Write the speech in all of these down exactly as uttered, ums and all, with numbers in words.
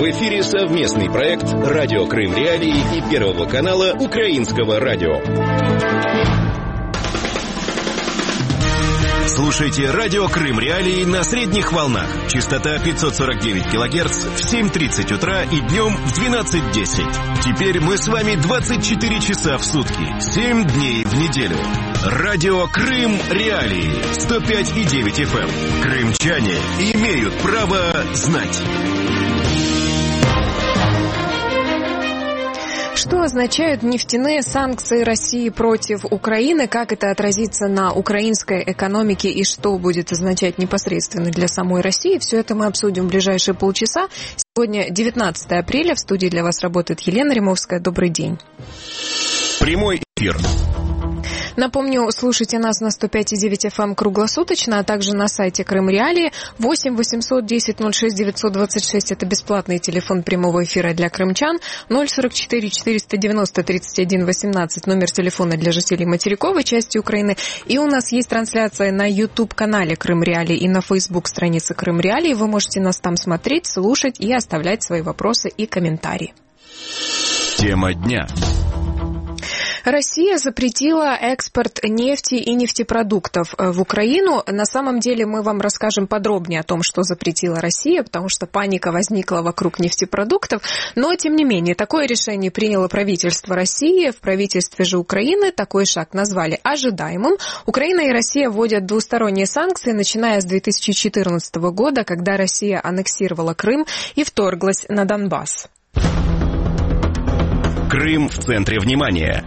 В эфире совместный проект «Радио Крым Реалии» и Первого канала Украинского радио. Слушайте «Радио Крым Реалии» на средних волнах. Частота пятьсот сорок девять килогерц в семь тридцать утра и днем в двенадцать десять. Теперь мы с вами двадцать четыре часа в сутки, семь дней в неделю. «Радио Крым Реалии» сто пять и девять эф эм. Крымчане имеют право знать. Что означают нефтяные санкции России против Украины, как это отразится на украинской экономике и что будет означать непосредственно для самой России, все это мы обсудим в ближайшие полчаса. Сегодня девятнадцатое апреля, в студии для вас работает Елена Римовская. Добрый день. Прямой эфир. Напомню, слушайте нас на сто пять и девять эф эм круглосуточно, а также на сайте Крым Реалии. восемь восемьсот десять ноль шесть девятьсот двадцать шесть – это бесплатный телефон прямого эфира для крымчан. ноль сорок четыре четыреста девяносто тридцать один восемнадцать – номер телефона для жителей материковой части Украины. И у нас есть трансляция на YouTube-канале Крым Реалии и на Facebook-странице Крым Реалии. Вы можете нас там смотреть, слушать и оставлять свои вопросы и комментарии. Тема дня. Россия запретила экспорт нефти и нефтепродуктов в Украину. На самом деле мы вам расскажем подробнее о том, что запретила Россия, потому что паника возникла вокруг нефтепродуктов. Но, тем не менее, такое решение приняло правительство России. В правительстве же Украины такой шаг назвали ожидаемым. Украина и Россия вводят двусторонние санкции, начиная с две тысячи четырнадцатого года, когда Россия аннексировала Крым и вторглась на Донбасс. Крым в центре внимания.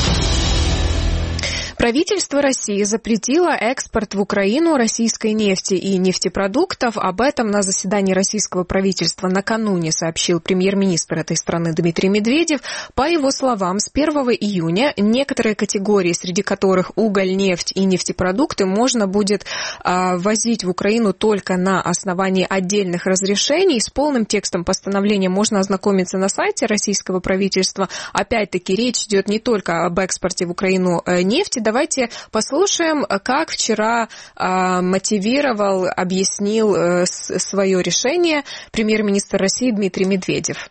Правительство России запретило экспорт в Украину российской нефти и нефтепродуктов. Об этом на заседании российского правительства накануне сообщил премьер-министр этой страны Дмитрий Медведев. По его словам, с первого июня некоторые категории, среди которых уголь, нефть и нефтепродукты, можно будет а, возить в Украину только на основании отдельных разрешений. С полным текстом постановления можно ознакомиться на сайте российского правительства. Опять-таки, речь идет не только об экспорте в Украину нефти. Давайте послушаем, как вчера э, мотивировал, объяснил э, свое решение премьер-министр России Дмитрий Медведев.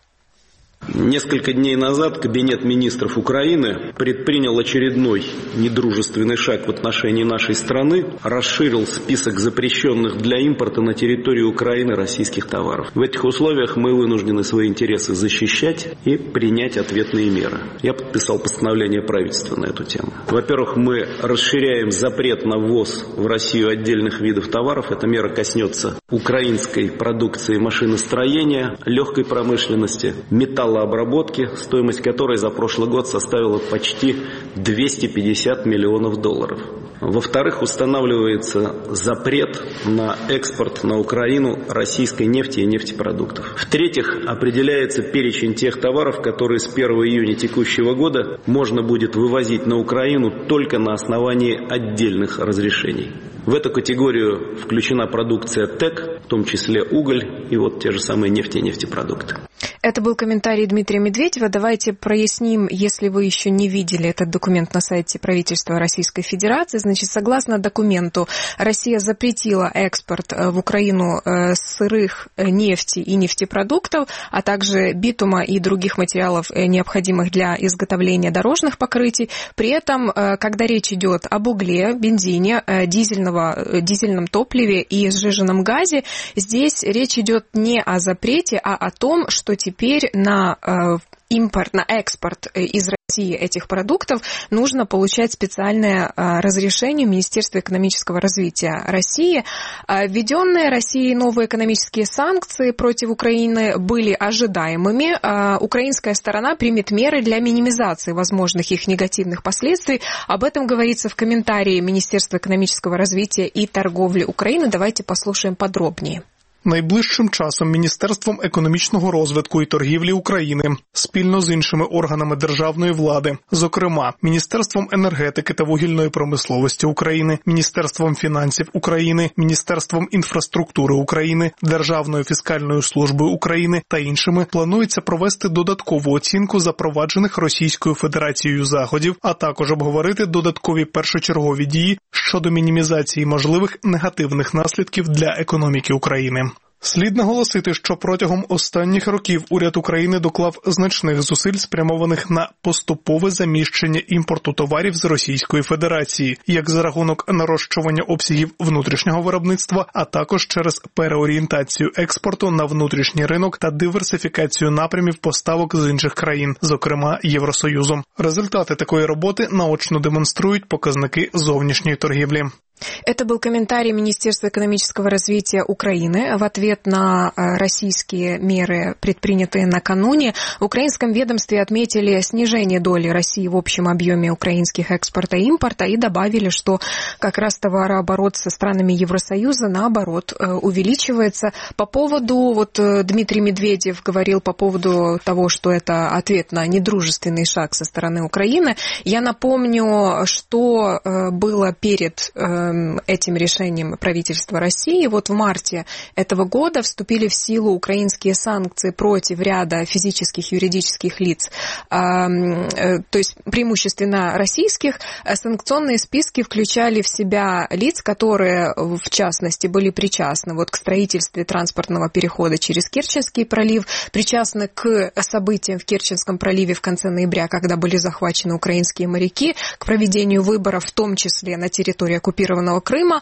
Несколько дней назад Кабинет министров Украины предпринял очередной недружественный шаг в отношении нашей страны, расширил список запрещенных для импорта на территории Украины российских товаров. В этих условиях мы вынуждены свои интересы защищать и принять ответные меры. Я подписал постановление правительства на эту тему. Во-первых, мы расширяем запрет на ввоз в Россию отдельных видов товаров. Эта мера коснется украинской продукции машиностроения, легкой промышленности, металлообработки, обработки, стоимость которой за прошлый год составила почти двести пятьдесят миллионов долларов. Во-вторых, устанавливается запрет на экспорт на Украину российской нефти и нефтепродуктов. В-третьих, определяется перечень тех товаров, которые с первого июня текущего года можно будет вывозить на Украину только на основании отдельных разрешений. В эту категорию включена продукция ТЭК, в том числе уголь и вот те же самые нефть и нефтепродукты. Это был комментарий Дмитрия Медведева. Давайте проясним, если вы еще не видели этот документ на сайте правительства Российской Федерации. Значит, согласно документу, Россия запретила экспорт в Украину сырых нефти и нефтепродуктов, а также битума и других материалов, необходимых для изготовления дорожных покрытий. При этом, когда речь идет об угле, бензине, дизельного, дизельном топливе и сжиженном газе, здесь речь идет не о запрете, а о том, что теперь на э, импорт, на экспорт из России этих продуктов нужно получать специальное э, разрешение Министерства экономического развития России. Э, введенные Россией новые экономические санкции против Украины были ожидаемыми. Э, украинская сторона примет меры для минимизации возможных их негативных последствий. Об этом говорится в комментарии Министерства экономического развития и торговли Украины. Давайте послушаем подробнее. Найближчим часом Міністерством економічного розвитку і торгівлі України спільно з іншими органами державної влади, зокрема Міністерством енергетики та вугільної промисловості України, Міністерством фінансів України, Міністерством інфраструктури України, Державною фіскальною службою України та іншими, планується провести додаткову оцінку запроваджених Російською Федерацією заходів, а також обговорити додаткові першочергові дії щодо мінімізації можливих негативних наслідків для економіки України. Слід наголосити, що протягом останніх років уряд України доклав значних зусиль, спрямованих на поступове заміщення імпорту товарів з Російської Федерації, як за рахунок нарощування обсягів внутрішнього виробництва, а також через переорієнтацію експорту на внутрішній ринок та диверсифікацію напрямів поставок з інших країн, зокрема Євросоюзом. Результати такої роботи наочно демонструють показники зовнішньої торгівлі. Это был комментарий Министерства экономического развития Украины в ответ на российские меры, предпринятые накануне. В украинском ведомстве отметили снижение доли России в общем объеме украинских экспорта и импорта и добавили, что как раз товарооборот со странами Евросоюза, наоборот, увеличивается. По поводу, вот Дмитрий Медведев говорил по поводу того, что это ответ на недружественный шаг со стороны Украины. Я напомню, что было перед этим решением правительства России. Вот в марте этого года вступили в силу украинские санкции против ряда физических и юридических лиц, то есть преимущественно российских. Санкционные списки включали в себя лиц, которые, в частности, были причастны вот к строительству транспортного перехода через Керченский пролив, причастны к событиям в Керченском проливе в конце ноября, когда были захвачены украинские моряки, к проведению выборов, в том числе на территории оккупированного Крыма,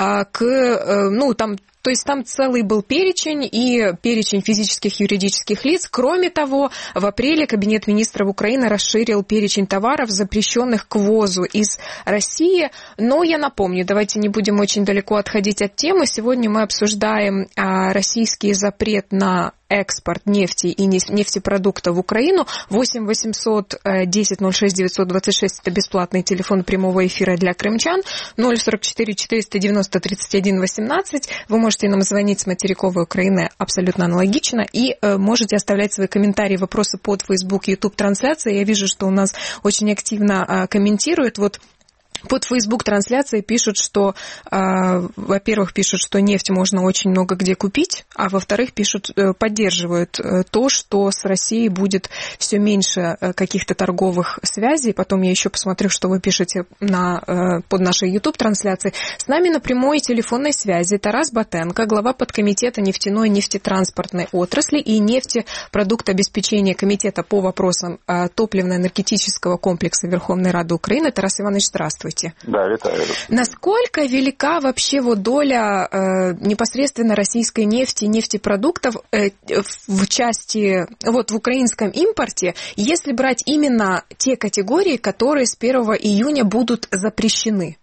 к, ну, там, то есть там целый был перечень и перечень физических и юридических лиц. Кроме того, в апреле Кабинет министров Украины расширил перечень товаров, запрещенных к ввозу из России. Но я напомню, давайте не будем очень далеко отходить от темы. Сегодня мы обсуждаем российский запрет на экспорт нефти и нефтепродуктов в Украину. восемь восемьсот десять ноль шесть девятьсот двадцать шесть это бесплатный телефон прямого эфира для крымчан. ноль сорок четыре четыреста девяносто тридцать один восемнадцать. Вы можете нам звонить с материковой Украины абсолютно аналогично. И э, можете оставлять свои комментарии, вопросы под Facebook, YouTube трансляции. Я вижу, что у нас очень активно э, комментируют. Вот под Facebook-трансляцией пишут, что, э, во-первых, пишут, что нефть можно очень много где купить, а во-вторых, пишут, э, поддерживают э, то, что с Россией будет все меньше э, каких-то торговых связей. Потом я еще посмотрю, что вы пишете на, э, под нашей YouTube-трансляцией. С нами на прямой телефонной связи Тарас Батенко, глава подкомитета нефтяной и нефтетранспортной отрасли и нефтепродуктообеспечения комитета по вопросам э, топливно-энергетического комплекса Верховной Рады Украины. Тарас Иванович, здравствуйте. Да, витаю. Насколько велика вообще вот доля э, непосредственно российской нефти и нефтепродуктов э, в части, вот в украинском импорте, если брать именно те категории, которые с первого июня будут запрещены?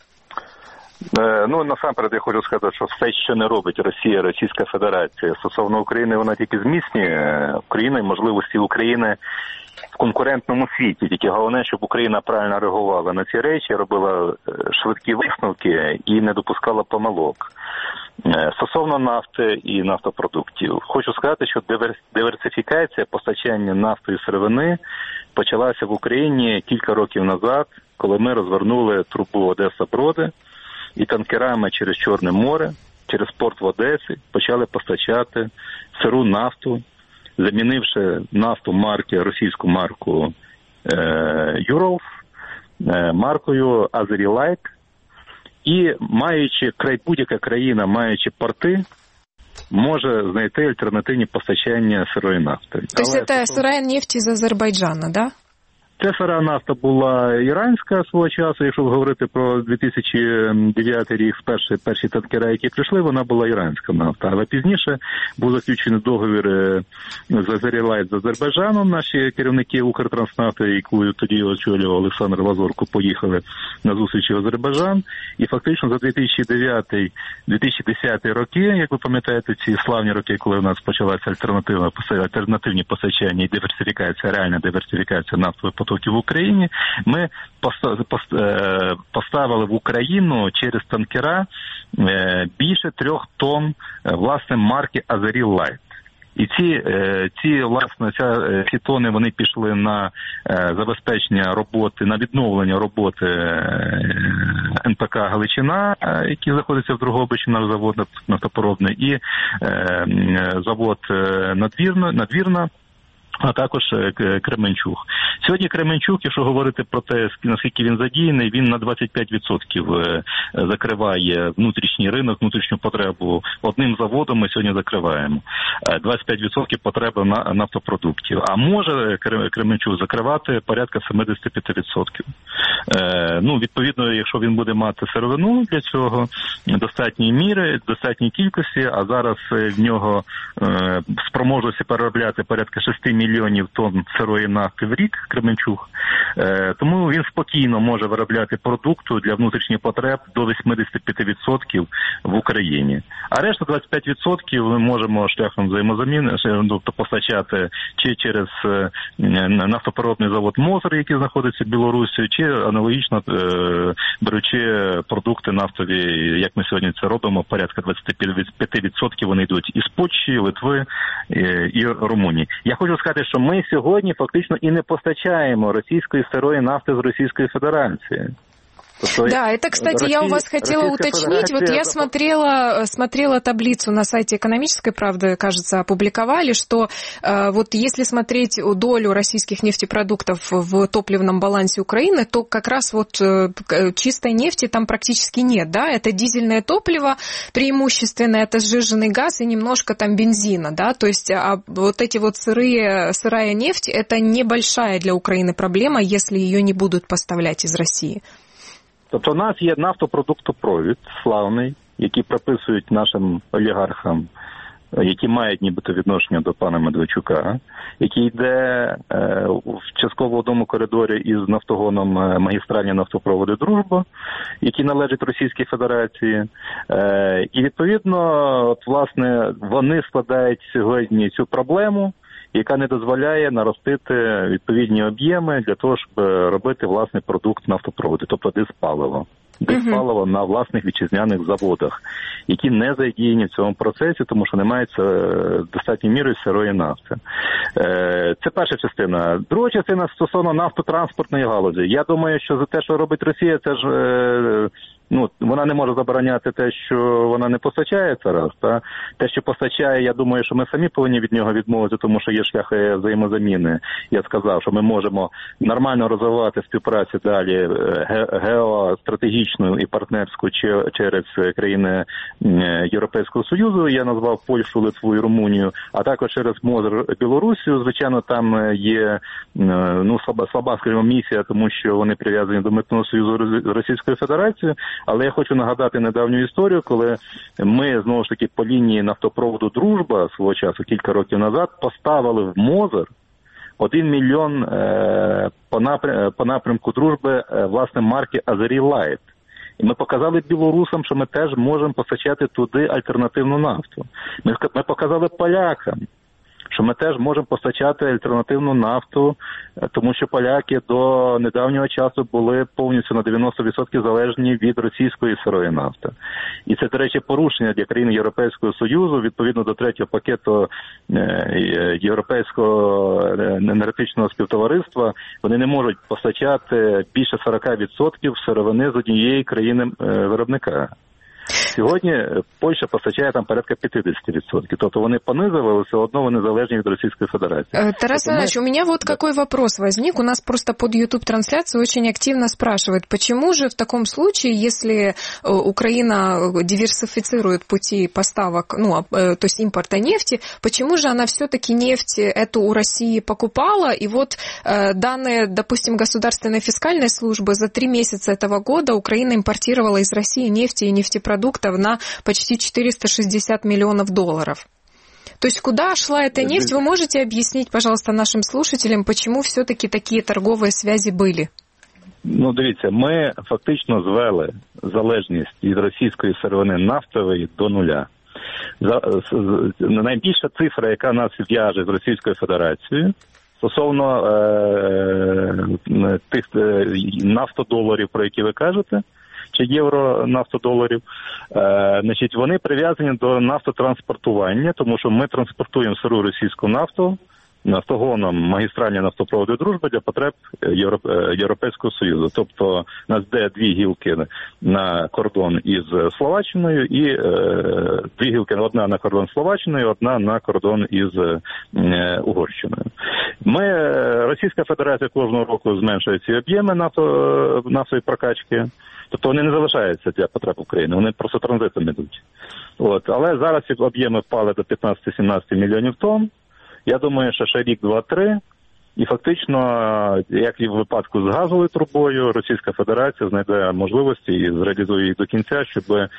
Ну, насамперед я хочу сказати, що все, що не робить Росія, Російська Федерація стосовно України, вона тільки зміцнює Україну і можливості України в конкурентному світі. Тільки головне, щоб Україна правильно реагувала на ці речі, робила швидкі висновки і не допускала помилок. Стосовно нафти і нафтопродуктів, хочу сказати, що диверсифікація постачання нафти і сировини почалася в Україні кілька років назад, коли ми розвернули трубу Одеса-Броди і танкерами через Чорне море, через порт в Одесі почали постачати сиру нафту, замінивши нафту марки, російську марку Urals маркою Azeri Light. І маючи, край будь-яка країна, маючи порти, може знайти альтернативні постачання сирої нафти. Тобто це сира нефть з Азербайджану, да? Ця сира нафта була іранська свого часу, якщо говорити про дві тисячі дев'ятий рік, перші, перші танкери, які прийшли, вона була іранська нафта. Але пізніше був заключений договір з Azeri Light з Азербайджаном. Наші керівники Укртранснафти, яку тоді очолював Олександр Лазорко, поїхали на зустрічі в Азербайджан. І фактично за дві тисячі дев'ятий - дві тисячі десятий роки, як ви пам'ятаєте, ці славні роки, коли у нас почалася альтернативна, альтернативні постачання і диверсифікація, реальна диверсифікація нафтової в Україні, ми поставили в Україну через танкера більше трьох тонн, власне, марки Azeri Light. І ці, ці, власне, ця, ці тони, вони пішли на забезпечення роботи, на відновлення роботи ен пе ка «Галичина», який знаходиться в Дрогобичі, наш завод нафтопереробний, і завод «Надвірна», «Надвірна», а також Кременчуг. Сьогодні Кременчук, якщо говорити про те, наскільки він задіяний, він на двадцять п'ять відсотків закриває внутрішній ринок, внутрішню потребу. Одним заводом ми сьогодні закриваємо. двадцять п'ять відсотків потреби на нафтопродуктів. А може Кременчук закривати порядка сімдесят п'ять відсотків. Ну, відповідно, якщо він буде мати сировину для цього, достатньої міри, достатньої кількості, а зараз в нього спроможності переробляти порядка шість мільйонів тонн сирої нафти в рік, Кременчук, тому він спокійно може виробляти продукту для внутрішніх потреб до вісімдесят п'ять відсотків в Україні. А решта двадцять п'ять відсотків ми можемо шляхом взаємозаміни, тобто постачати чи через нафтопереробний завод «Мозер», який знаходиться в Білорусі, чи аналогічно беручи продукти нафтові, як ми сьогодні це робимо, порядка двадцять п'ять відсотків вони йдуть із Польщі, Литви і Румунії. Я хочу сказати, що ми сьогодні фактично і не постачаємо російської сирої нафти з Російської Федерації. Да, это, кстати, Россия, я у вас хотела уточнить. Вот я смотрела, смотрела таблицу на сайте «Экономической правды», кажется, опубликовали, что э, вот если смотреть долю российских нефтепродуктов в топливном балансе Украины, то как раз вот э, чистой нефти там практически нет, да? Это дизельное топливо, преимущественно это сжиженный газ и немножко там бензина, да? То есть а вот эти вот сырые, сырая нефть, это небольшая для Украины проблема, если ее не будут поставлять из России. Тобто у нас є нафтопродуктопровід славний, який прописують нашим олігархам, які мають нібито відношення до пана Медведчука, який йде е, в частково одному коридорі із нафтогоном магістральні нафтопроводи «Дружба», які належать Російській Федерації. Е, і відповідно, от, власне, вони складають сьогодні цю проблему, яка не дозволяє наростити відповідні об'єми для того, щоб робити власний продукт нафтопроводу, тобто диспаливо. Диспаливо на власних вітчизняних заводах, які не задіяні в цьому процесі, тому що немає достатньою мірою сирої нафти. Це перша частина. Друга частина стосовно нафтотранспортної галузі. Я думаю, що за те, що робить Росія, це ж... Ну, вона не може забороняти те, що вона не постачає, це раз. Та? Те, що постачає, я думаю, що ми самі повинні від нього відмовити, тому що є шляхи взаємозаміни. Я сказав, що ми можемо нормально розвивати співпрацю далі геостратегічну і партнерську через країни Європейського Союзу. Я назвав Польщу, Литву і Румунію, а також через МОЗР Білорусію. Звичайно, там є ну, слаба, слаба, скажімо, місія, тому що вони прив'язані до Митного союзу Російської Федерації. Але я хочу нагадати недавню історію, коли ми, знову ж таки, по лінії нафтопроводу «Дружба» свого часу, кілька років назад, поставили в МОЗР один мільйон е, по, напрям, по напрямку «Дружби» е, власне марки «Азері Лайт». І ми показали білорусам, що ми теж можемо постачати туди альтернативну нафту. Ми, ми показали полякам, що ми теж можемо постачати альтернативну нафту, тому що поляки до недавнього часу були повністю на дев'яносто відсотків залежні від російської сирої нафти. І це, до речі, порушення для країн Європейського Союзу, відповідно до третього пакету Європейського енергетичного співтовариства. Вони не можуть постачати більше сорок відсотків сировини з однієї країни-виробника. Сьогодні Польща постачає там порядка пятьдесят відсотків. Тобто вони понизили, але все одно вони залежні від Російської Федерации. Тарас Иванович, мы... у меня вот какой вопрос возник. У нас просто под YouTube-трансляцию очень активно спрашивают, почему же в таком случае, если Украина диверсифицирует пути поставок, ну, то есть импорта нефти, почему же она все-таки нефть эту у России покупала? И вот данные, допустим, Государственной фискальной службы, за три месяца этого года Украина импортировала из России нефти и нефтепродуктов на почти четыреста шестьдесят миллионов долларов. То есть куда шла эта нефть? Вы можете объяснить, пожалуйста, нашим слушателям, почему все-таки такие торговые связи были? Ну, дивіться, ми фактично звели залежність від російської сировини нафтової до нуля. Найбільша цифра, яка нас в'яже з Російською Федерацією, стосовно е, тих е, нафтодоларів, про які ви кажете, чи євро нафтодоларів, е, значить, вони прив'язані до нафтотранспортування, тому що ми транспортуємо сиру російську нафту нафтогоном магістральні нафтопроводи «Дружба» для потреб Європейського Союзу. Тобто у нас де дві гілки на кордон із Словаччиною і е, дві гілки, одна на кордон з Словаччиною, одна на кордон із е, Угорщиною. Ми, Російська Федерація кожного року зменшує ці об'єми нафто, нафтової прокачки. Тобто вони не залишаються для потреб України, вони просто транзитом йдуть. От. Але зараз ці об'єми впали до п'ятнадцять-сімнадцять мільйонів тонн. Я думаю, що ще рік, два, три, і фактично, як і в випадку з газовою трубою, Російська Федерація знайде можливості і зреалізує їх до кінця, щоб е,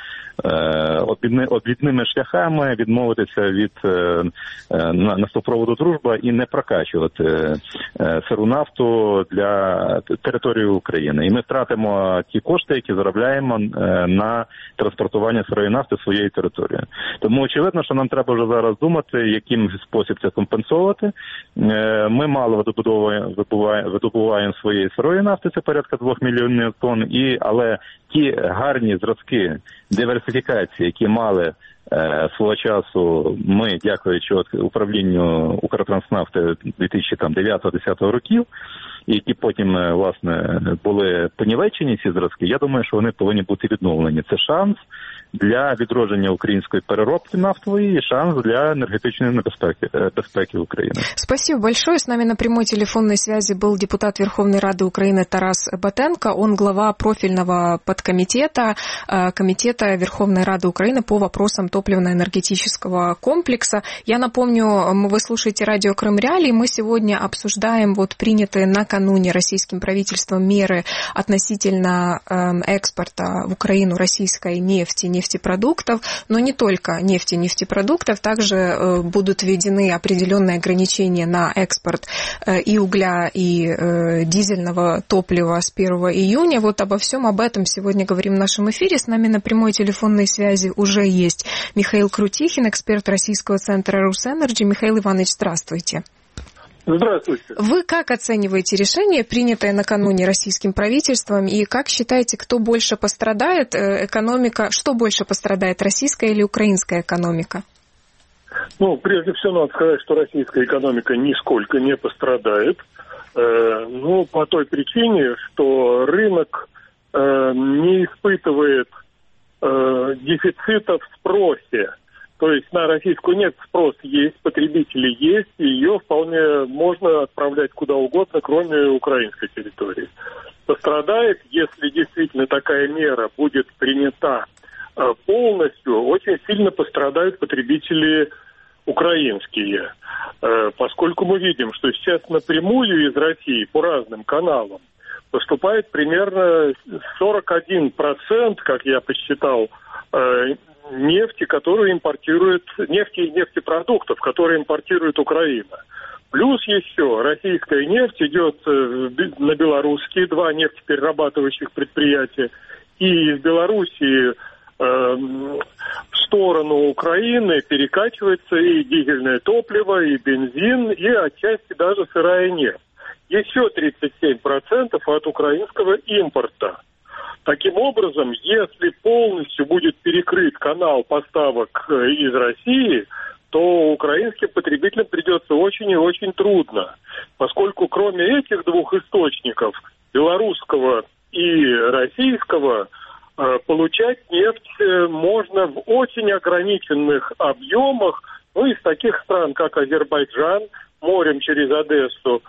обвідними шляхами відмовитися від е, нафтопроводу «Дружба» і не прокачувати е, сиру нафту для території України. І ми втратимо ті кошти, які заробляємо е, на транспортування сирої нафти своєї території. Тому очевидно, що нам треба вже зараз думати, яким спосіб це компенсувати. Е, ми мало видобуваємо, видобуваємо своєї сирої нафти, це порядка двох мільйонів тонн, і, але ті гарні зразки диверсифікації, які мали е, свого часу ми, дякуючи управлінню Укртранснафти дві тисячі дев'ятого-десятого років, і які потім, власне, були понівечені, ці зразки, я думаю, що вони повинні бути відновлені. Це шанс для відродження української переробки нафтової и шанс для энергетической безпеки, безпеки Украины. Спасибо большое. С нами на прямой телефонной связи был депутат Верховной Рады Украины Тарас Батенко. Он глава профильного подкомитета Комитета Верховной Рады Украины по вопросам топливно-энергетического комплекса. Я напомню, вы слушаете радио Крым Реалии. Мы сегодня обсуждаем вот принятые накануне российским правительством меры относительно экспорта в Украину российской нефти, нефтепродуктов, но не только нефти и нефтепродуктов, также будут введены определенные ограничения на экспорт и угля, и дизельного топлива с первого июня. Вот обо всем об этом сегодня говорим в нашем эфире. С нами на прямой телефонной связи уже есть Михаил Крутихин, эксперт Российского центра «Русэнерджи». Михаил Иванович, здравствуйте. Здравствуйте. Вы как оцениваете решение, принятое накануне российским правительством, и как считаете, кто больше пострадает, экономика, что больше пострадает, российская или украинская экономика? Ну, прежде всего, надо сказать, что российская экономика нисколько не пострадает. Э, ну, по той причине, что рынок э, не испытывает э, дефицита в спросе. То есть на российскую нефть спрос есть, потребители есть, и ее вполне можно отправлять куда угодно, кроме украинской территории. Пострадает, если действительно такая мера будет принята полностью, очень сильно пострадают потребители украинские. Поскольку мы видим, что сейчас напрямую из России по разным каналам поступает примерно сорок один процент, как я посчитал, нефти, которую импортирует, нефти и нефтепродуктов, которые импортирует Украина. Плюс еще российская нефть идет на белорусские два нефтеперерабатывающих предприятия, и из Белоруссии э, в сторону Украины перекачивается и дизельное топливо, и бензин, и отчасти даже сырая нефть. Еще тридцать семь процентов от украинского импорта. Таким образом, если полностью будет перекрыт канал поставок из России, то украинским потребителям придется очень и очень трудно, поскольку кроме этих двух источников, белорусского и российского, получать нефть можно в очень ограниченных объемах, ну, из таких стран, как Азербайджан, морем через Одессу,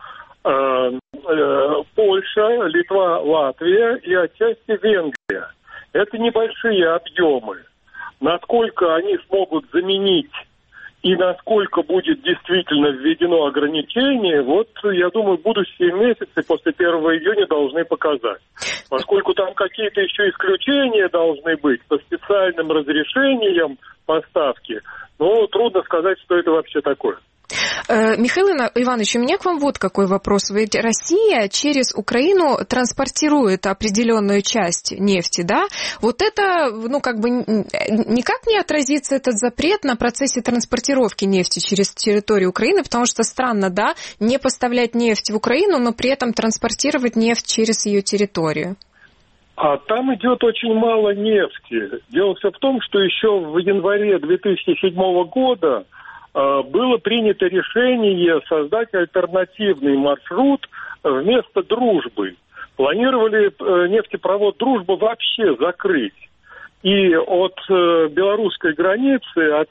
Польша, Литва, Латвия и отчасти Венгрия. Это небольшие объемы. Насколько они смогут заменить и насколько будет действительно введено ограничение, вот, я думаю, будущие месяцы после первого июня должны показать. Поскольку там какие-то еще исключения должны быть по специальным разрешениям поставки, ну, трудно сказать, что это вообще такое. Михаил Иванович, у меня к вам вот какой вопрос. Ведь Россия через Украину транспортирует определенную часть нефти, да? Вот это, ну, как бы никак не отразится этот запрет на процессе транспортировки нефти через территорию Украины, потому что странно, да, не поставлять нефть в Украину, но при этом транспортировать нефть через ее территорию. А там идет очень мало нефти. Дело все в том, что еще в январе две тысячи седьмого года было принято решение создать альтернативный маршрут вместо «Дружбы». Планировали нефтепровод «Дружба» вообще закрыть. И от белорусской границы, от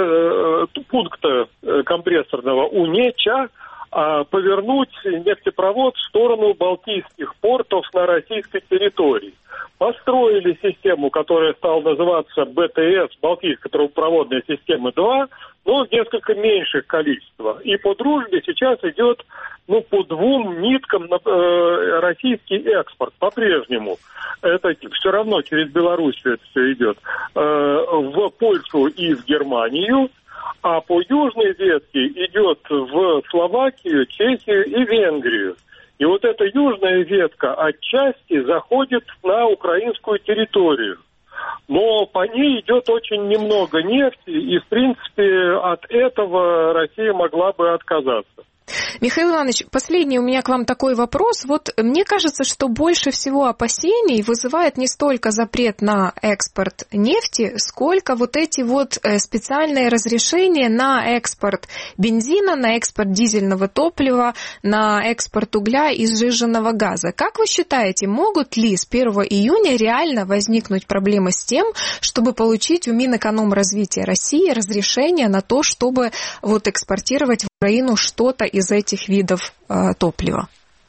пункта компрессорного Унеча, повернуть нефтепровод в сторону балтийских портов на российской территории. Построили систему, которая стала называться бэ тэ эс, Балтийская трубопроводная система два, но в несколько меньших количествах. И по «Дружбе» сейчас идет ну, по двум ниткам на, э, российский экспорт по-прежнему. Это все равно через Белоруссию это все идет. Э, в Польшу и в Германию. А по южной ветке идет в Словакию, Чехию и Венгрию. И вот эта южная ветка отчасти заходит на украинскую территорию. Но по ней идет очень немного нефти, и, в принципе, от этого Россия могла бы отказаться. Михаил Иванович, последний у меня к вам такой вопрос. Вот мне кажется, что больше всего опасений вызывает не столько запрет на экспорт нефти, сколько вот эти вот специальные разрешения на экспорт бензина, на экспорт дизельного топлива, на экспорт угля и сжиженного газа. Как вы считаете, могут ли с первого июня реально возникнуть проблемы с тем, чтобы получить у Минэкономразвития России разрешение на то, чтобы вот экспортировать в Украину что-то из этих видов э, топлива?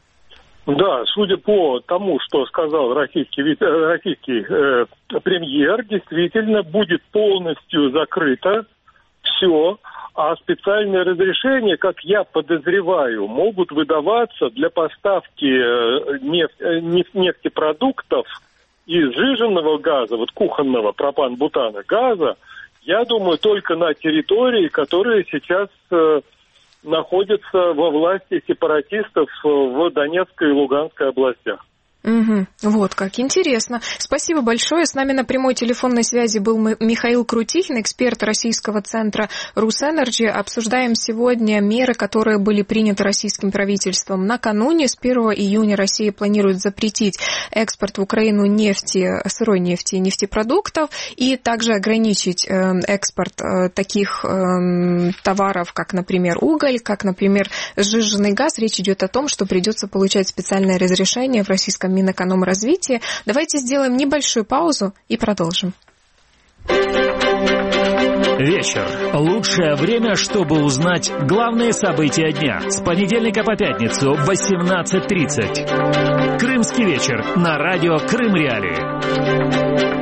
Да, судя по тому, что сказал российский, российский э, премьер, действительно будет полностью закрыто все, а специальные разрешения, как я подозреваю, могут выдаваться для поставки э, нефть, э, нефтепродуктов и сжиженного газа, вот кухонного пропан-бутана газа, я думаю, только на территории, которые сейчас э, находятся во власти сепаратистов в Донецкой и Луганской областях. Угу. Вот как интересно. Спасибо большое. С нами на прямой телефонной связи был Михаил Крутихин, эксперт российского центра «Русэнерджи». Обсуждаем сегодня меры, которые были приняты российским правительством. Накануне, с первого июня, Россия планирует запретить экспорт в Украину нефти, сырой нефти и нефтепродуктов, и также ограничить экспорт таких товаров, как, например, уголь, как, например, сжиженный газ. Речь идет о том, что придется получать специальное разрешение в российском Минэкономразвития. Давайте сделаем небольшую паузу и продолжим. Вечер. Лучшее время, чтобы узнать главные события дня. С понедельника по пятницу в восемнадцать тридцать. Крымский вечер на радио Крым Реалии.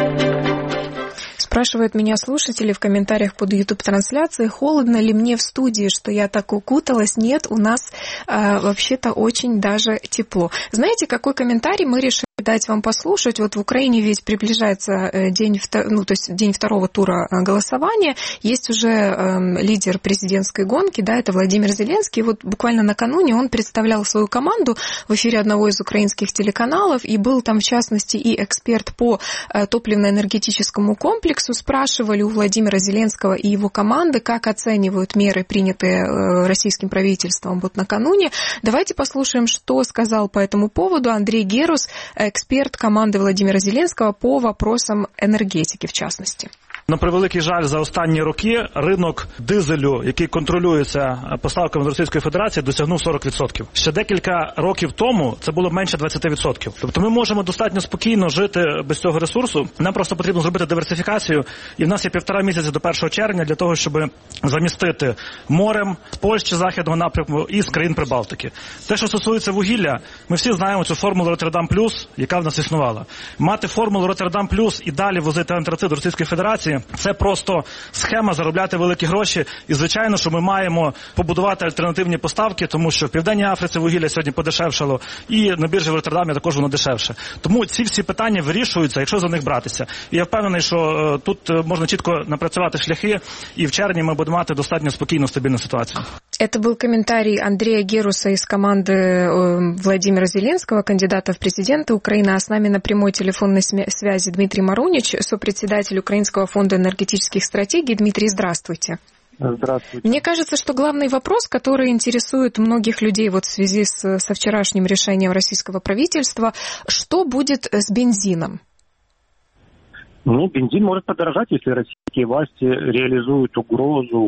Спрашивают меня слушатели в комментариях под YouTube-трансляцией, холодно ли мне в студии, что я так укуталась. Нет, у нас э, вообще-то очень даже тепло. Знаете, какой комментарий мы решили дать вам послушать? Вот в Украине ведь приближается день, ну, то есть день второго тура голосования. Есть уже э, лидер президентской гонки, да, это Владимир Зеленский. Вот буквально накануне он представлял свою команду в эфире одного из украинских телеканалов, и был там, в частности, и эксперт по э, топливно-энергетическому комплексу. Спрашивали у Владимира Зеленского и его команды, как оценивают меры, принятые э, российским правительством вот накануне. Давайте послушаем, что сказал по этому поводу Андрей Герус, эксперт команды Владимира Зеленского по вопросам енергетики, в частности. На превеликий жаль, за останні роки ринок дизелю, який контролюється поставками з Російської Федерації, досягнув сорок відсотків. Ще декілька років тому це було менше двадцять відсотків. Тобто ми можемо достатньо спокійно жити без цього ресурсу. Нам просто потрібно зробити диверсифікацію. І в нас є півтора місяці до першого червня для того, щоб замістити морем з Польщі, Західного напрямку і з країн Прибалтики. Те, що стосується вугілля, ми всі знаємо цю формулу Роттердам плюс, яка в нас існувала. Мати формулу Роттердам плюс і далі возити антрацит до Російської Федерації – це просто схема заробляти великі гроші. І, звичайно, що ми маємо побудувати альтернативні поставки, тому що в Південній Африці вугілля сьогодні подешевшало, і на біржі в Роттердамі також воно дешевше. Тому ці всі питання вирішуються, якщо за них братися. І я впевнений, що тут можна чітко напрацювати шляхи, і в червні ми будемо мати достатньо спокійну, стабільну ситуацію. Это был комментарий Андрея Геруса из команды Владимира Зеленского, кандидата в президенты Украины. А с нами на прямой телефонной связи Дмитрий Марунич, сопредседатель Украинского фонда энергетических стратегий. Дмитрий, здравствуйте. Здравствуйте. Мне кажется, что главный вопрос, который интересует многих людей вот в связи с, со вчерашним решением российского правительства, что будет с бензином? Ну, бензин может подорожать, если российские власти реализуют угрозу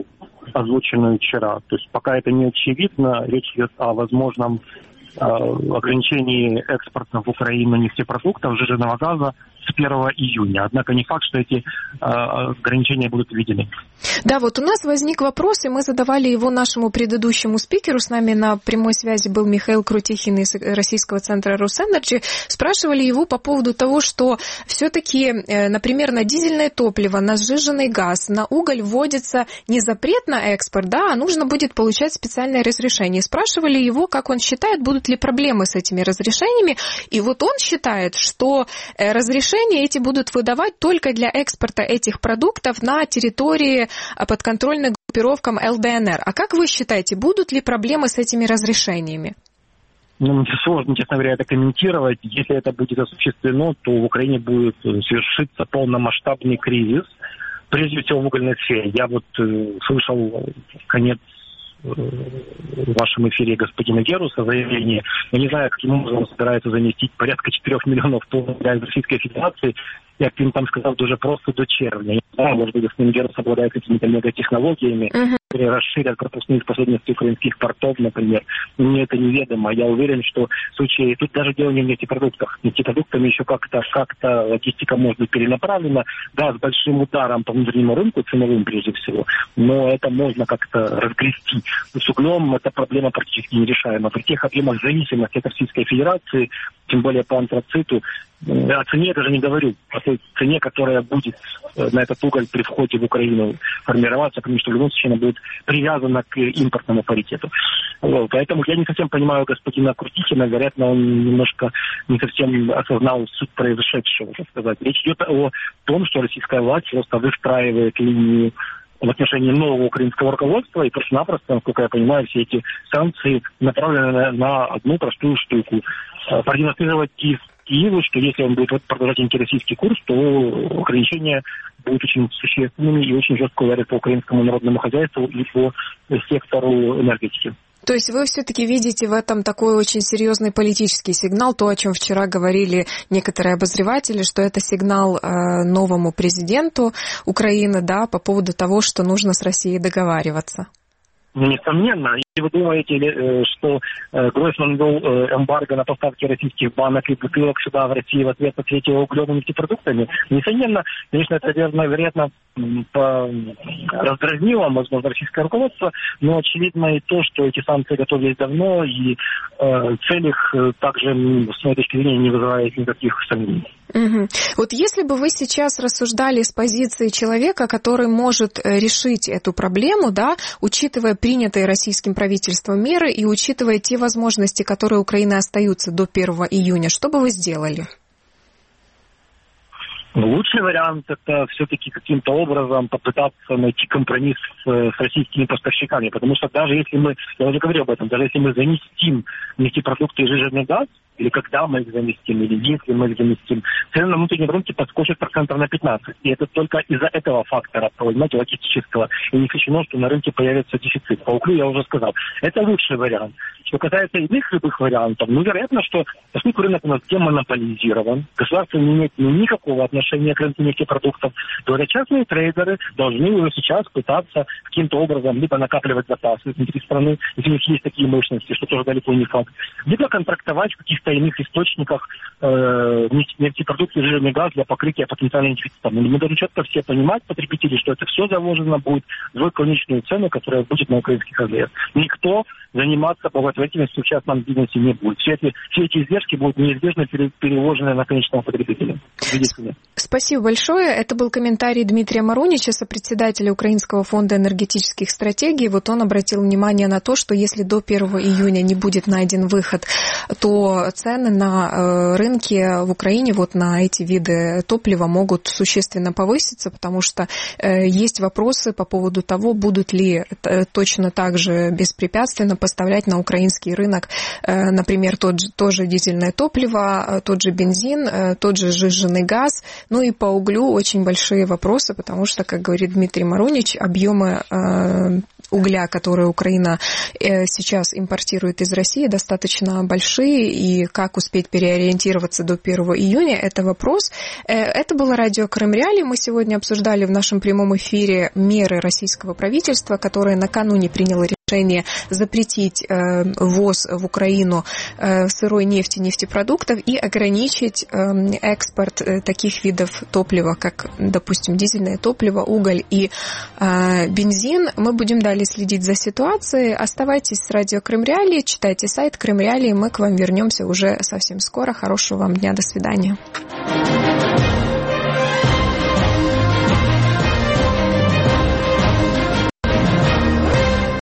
озвученную вчера. То есть пока это не очевидно, речь идет о возможном э, ограничении экспорта в Украину нефтепродуктов, сжиженного газа с первого июня. Однако не факт, что эти э, ограничения будут введены. Да, вот у нас возник вопрос, и мы задавали его нашему предыдущему спикеру. С нами на прямой связи был Михаил Крутихин из Российского центра Росэнерджи. Спрашивали его по поводу того, что все-таки, например, на дизельное топливо, на сжиженный газ, на уголь вводится не запрет на экспорт, да, а нужно будет получать специальное разрешение. Спрашивали его, как он считает, будут ли проблемы с этими разрешениями. И вот он считает, что разрешения эти будут выдавать только для экспорта этих продуктов на территории подконтрольной группировкам эл дэ эн эр. А как вы считаете, будут ли проблемы с этими разрешениями? Ну, мне сложно, честно говоря, это комментировать. Если это будет осуществлено, то в Украине будет совершиться полномасштабный кризис, прежде всего в угольной сфере. Я вот э, слышал конец в вашем эфире господина Геруса заявление. Я не знаю, каким образом он собирается заместить порядка четырех миллионов тонн из Российской Федерации. Я им там сказал, уже просто до червня. Я не знаю, может быть, господин Герус обладает какими-то мегатехнологиями, uh-huh. которые расширят пропускные способности украинских портов, например. Мне это неведомо. Я уверен, что в случае... Тут даже дело не в нефтепродуктах. Нефтепродуктами еще как-то, как-то логистика может быть перенаправлена. Да, с большим ударом по внутреннему рынку, ценовым прежде всего. Но это можно как-то разгрести. С углем эта проблема практически нерешаема. При тех объемах зависимости от Российской Федерации, тем более по антрациту, о цене я даже не говорю, о той цене, которая будет на этот уголь при входе в Украину формироваться, потому что в любом случае она будет привязана к импортному паритету. Вот. Поэтому я не совсем понимаю господина Крутихина, вероятно, он немножко не совсем осознал суть произошедшего, так сказать. Речь идет о том, что российская власть просто выстраивает линию в отношении нового украинского руководства, и просто-напросто, насколько я понимаю, все эти санкции направлены на, на одну простую штуку. Продемонстрировать Киеву, что если он будет продолжать антироссийский курс, то ограничения будут очень существенными и очень жестко ударят по украинскому народному хозяйству и по сектору энергетики. То есть вы все-таки видите в этом такой очень серьезный политический сигнал, то, о чем вчера говорили некоторые обозреватели, что это сигнал э, новому президенту Украины, да, по поводу того, что нужно с Россией договариваться. Несомненно. Если вы думаете, что Гройсман ввел эмбарго на поставки российских банок и бутылок сюда, в России, в ответ на третьего углем и нефтепродуктами, несомненно, конечно, это, вероятно, раздразнило, возможно, российское руководство, но очевидно и то, что эти санкции готовились давно, и цель их также, с моей точки зрения, не вызывает никаких сомнений. Угу. Вот если бы вы сейчас рассуждали с позиции человека, который может решить эту проблему, да, учитывая принятые российским правительством меры и учитывая те возможности, которые у Украины остаются до первого июня, что бы вы сделали? Лучший вариант – это все-таки каким-то образом попытаться найти компромисс с, с российскими поставщиками, потому что даже если мы, я уже говорил об этом, даже если мы заместим нефтепродукты и сжиженный газ, или когда мы их заместим, или если мы их заместим, цены на внутреннем рынке подскочат процентов на пятнадцать. И это только из-за этого фактора, понимаете, логистического. И не исключено, что на рынке появится дефицит. По углю я уже сказал. Это лучший вариант. Что касается иных любых вариантов, ну, вероятно, что поскольку рынок у нас демонополизирован, государство не имеет никакого отношения к рынку нефтепродуктов, то это частные трейдеры должны уже сейчас пытаться каким-то образом либо накапливать запасы внутри страны, если у них есть такие мощности, что тоже далеко не факт, либо контрактовать в каких-то иных источниках э, нефтепродукты и жирный газ для покрытия потенциальных дефицитов. Мы должны четко все понимать, потребители, что это все заложено будет в конечную цену, которая будет на украинских АЗС. Никто заниматься благотворительностью в частном бизнесе не будет. Все эти, все эти издержки будут неизбежно переложены на конечного потребителя. Спасибо большое. Это был комментарий Дмитрия Марунича, сопредседателя Украинского фонда энергетических стратегий. Вот он обратил внимание на то, что если до первого июня не будет найден выход, то цены на рынке в Украине вот на эти виды топлива могут существенно повыситься, потому что есть вопросы по поводу того, будут ли точно так же беспрепятственно поставлять на украинский рынок, например, тот же, тоже дизельное топливо, тот же бензин, тот же сжиженный газ. Ну и по углю очень большие вопросы, потому что, как говорит Дмитрий Марунич, объемы угля, которые Украина сейчас импортирует из России, достаточно большие, и как успеть переориентироваться до первого июня, это вопрос. Это было радио Крым Реалии. Мы сегодня обсуждали в нашем прямом эфире меры российского правительства, которое накануне приняло решение запретить э, ввоз в Украину э, сырой нефти, нефтепродуктов и ограничить э, экспорт э, таких видов топлива, как, допустим, дизельное топливо, уголь и э, бензин. Мы будем далее следить за ситуацией. Оставайтесь с радио Крым Реалии, читайте сайт Крым Реалии. Мы к вам вернемся уже совсем скоро. Хорошего вам дня. До свидания.